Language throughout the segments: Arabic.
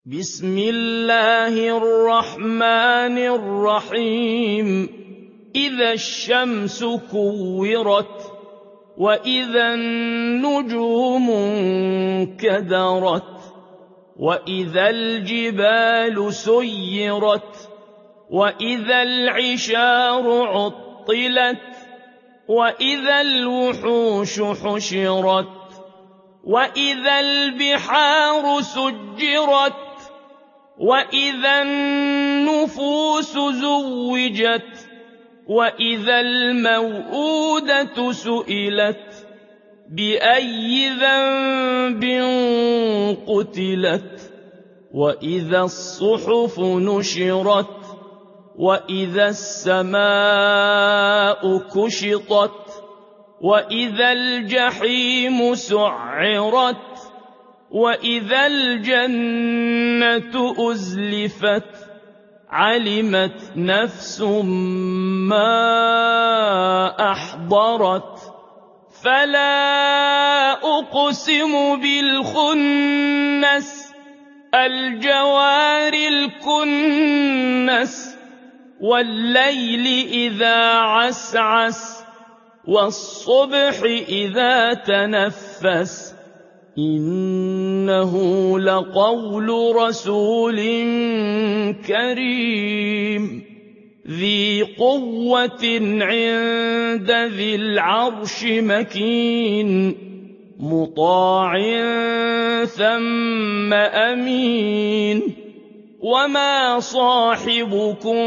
بسم الله الرحمن الرحيم إذا الشمس كورت وإذا النجوم انكدرت وإذا الجبال سيرت وإذا العشار عطلت وإذا الوحوش حشرت وإذا البحار سجرت وإذا النفوس زوجت وإذا الموءودة سئلت بأي ذنب قتلت وإذا الصحف نشرت وإذا السماء كشطت وإذا الجحيم سعرت وإذا الجنة أزلفت علمت نفس ما أحضرت فلا أقسم بالخنس الجوار الكنس والليل إذا عسعس والصبح إذا تنفس إنه لقول رسول كريم ذي قوة عند ذي العرش مكين مطاع ثم أمين وما صاحبكم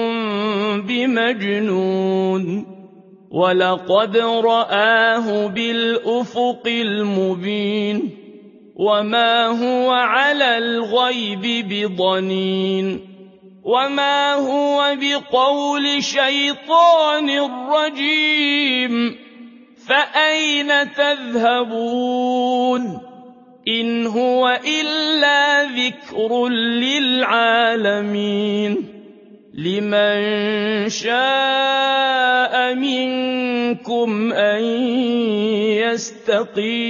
بمجنون ولقد رآه بالأفق المبين وما هو على الغيب بضنين وما هو بقول شيطان رجيم فأين تذهبون إن هو إلا ذكر للعالمين لمن شاء منكم أن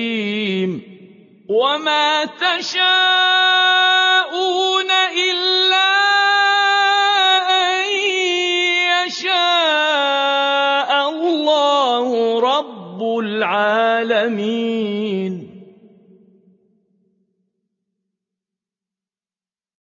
يستقيم وما تشاءون إلا